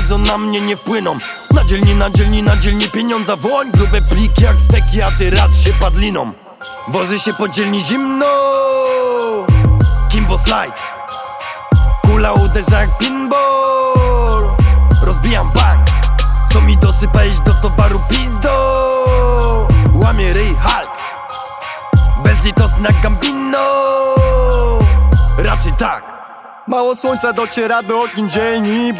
pieniądze na mnie nie wpłyną. Na dzielni pieniądza woń. Grube pliki jak steki, a ty rad się padliną. Woży się po dzielni zimno. Kimbo Slice. Kula uderza jak pinball. Rozbijam bank. Co mi dosypa, iść do towaru pizdo. Łamie ryj Hulk. Bezlitosna Gambino. Raczej tak. Mało słońca dociera do okien dzielni.